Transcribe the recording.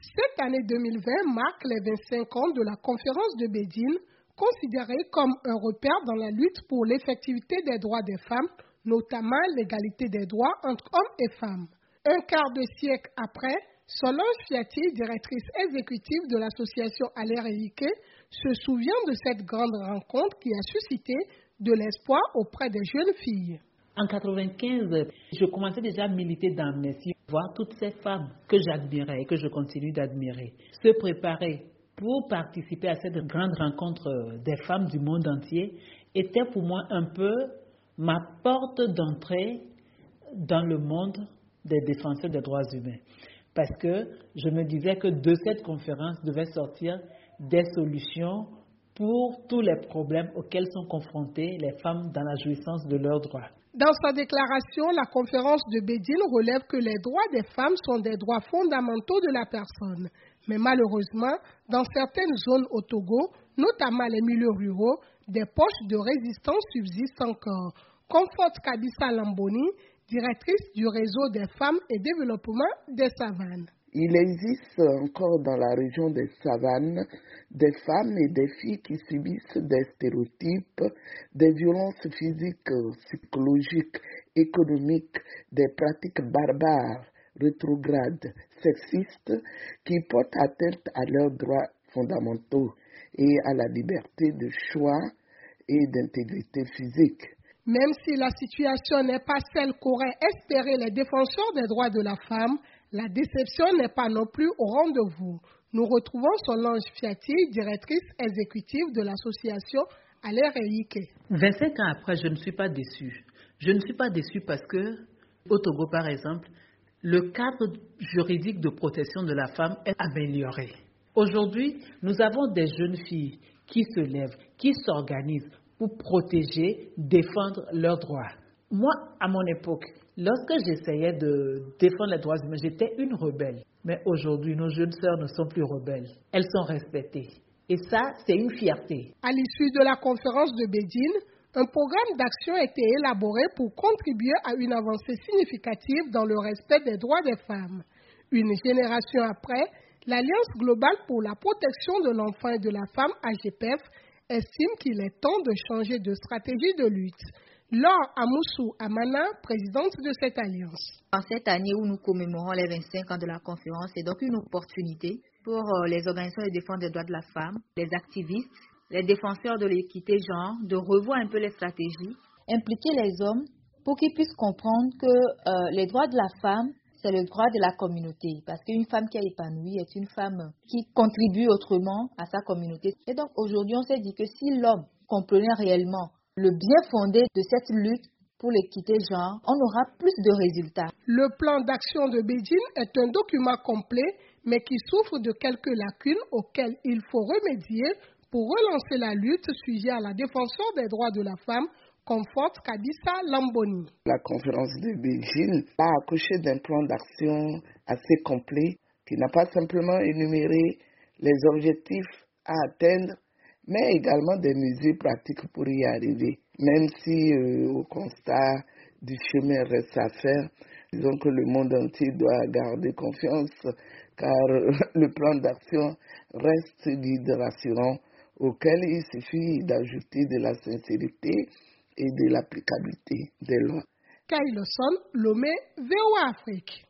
Cette année 2020 marque les 25 ans de la conférence de Bédine, considérée comme un repère dans la lutte pour l'effectivité des droits des femmes, notamment l'égalité des droits entre hommes et femmes. Un quart de siècle après, Solange Fiati, directrice exécutive de l'association Aller et Ike, se souvient de cette grande rencontre qui a suscité de l'espoir auprès des jeunes filles. En 1995, je commençais déjà à militer dans Amnesty, voir toutes ces femmes que j'admirais et que je continue d'admirer se préparer pour participer à cette grande rencontre des femmes du monde entier était pour moi un peu ma porte d'entrée dans le monde des défenseurs des droits humains. Parce que je me disais que de cette conférence devaient sortir des solutions pour tous les problèmes auxquels sont confrontées les femmes dans la jouissance de leurs droits. Dans sa déclaration, la conférence de Bédine relève que les droits des femmes sont des droits fondamentaux de la personne. Mais malheureusement, dans certaines zones au Togo, notamment les milieux ruraux, des poches de résistance subsistent encore. Comforte Kadissa Lamboni, directrice du réseau des femmes et développement des savanes. Il existe encore dans la région des savanes des femmes et des filles qui subissent des stéréotypes, des violences physiques, psychologiques, économiques, des pratiques barbares, rétrogrades, sexistes, qui portent atteinte à leurs droits fondamentaux et à la liberté de choix et d'intégrité physique. Même si la situation n'est pas celle qu'auraient espéré les défenseurs des droits de la femme, la déception n'est pas non plus au rendez-vous. Nous retrouvons Solange Fiati, directrice exécutive de l'association Aller et Ike. 25 ans après, je ne suis pas déçue. Je ne suis pas déçue parce que, au Togo par exemple, le cadre juridique de protection de la femme est amélioré. Aujourd'hui, nous avons des jeunes filles qui se lèvent, qui s'organisent pour protéger, défendre leurs droits. Moi, à mon époque, lorsque j'essayais de défendre les droits humains, j'étais une rebelle. Mais aujourd'hui, nos jeunes sœurs ne sont plus rebelles. Elles sont respectées. Et ça, c'est une fierté. À l'issue de la conférence de Bédine, un programme d'action a été élaboré pour contribuer à une avancée significative dans le respect des droits des femmes. Une génération après, l'Alliance globale pour la protection de l'enfant et de la femme, AGPF, estime qu'il est temps de changer de stratégie de lutte. Laure Amoussou Amana, présidente de cette alliance. En cette année où nous commémorons les 25 ans de la conférence, c'est donc une opportunité pour les organisations de défense des droits de la femme, les activistes, les défenseurs de l'équité genre, de revoir un peu les stratégies, impliquer les hommes pour qu'ils puissent comprendre que les droits de la femme, c'est le droit de la communauté. Parce qu'une femme qui est épanouie est une femme qui contribue autrement à sa communauté. Et donc aujourd'hui, on s'est dit que si l'homme comprenait réellement le bien fondé de cette lutte pour l'équité genre, on aura plus de résultats. Le plan d'action de Bédine est un document complet, mais qui souffre de quelques lacunes auxquelles il faut remédier pour relancer la lutte suivie à la défenseur des droits de la femme, Comforte Kadissa Lamboni. La conférence de Bédine a accouché d'un plan d'action assez complet qui n'a pas simplement énuméré les objectifs à atteindre, mais également des mesures pratiques pour y arriver. Même si au constat du chemin reste à faire, disons que le monde entier doit garder confiance car le plan d'action reste guide rassurant auquel il suffit d'ajouter de la sincérité et de l'applicabilité des lois. Kyle Son, Lomé, VOA Afrique.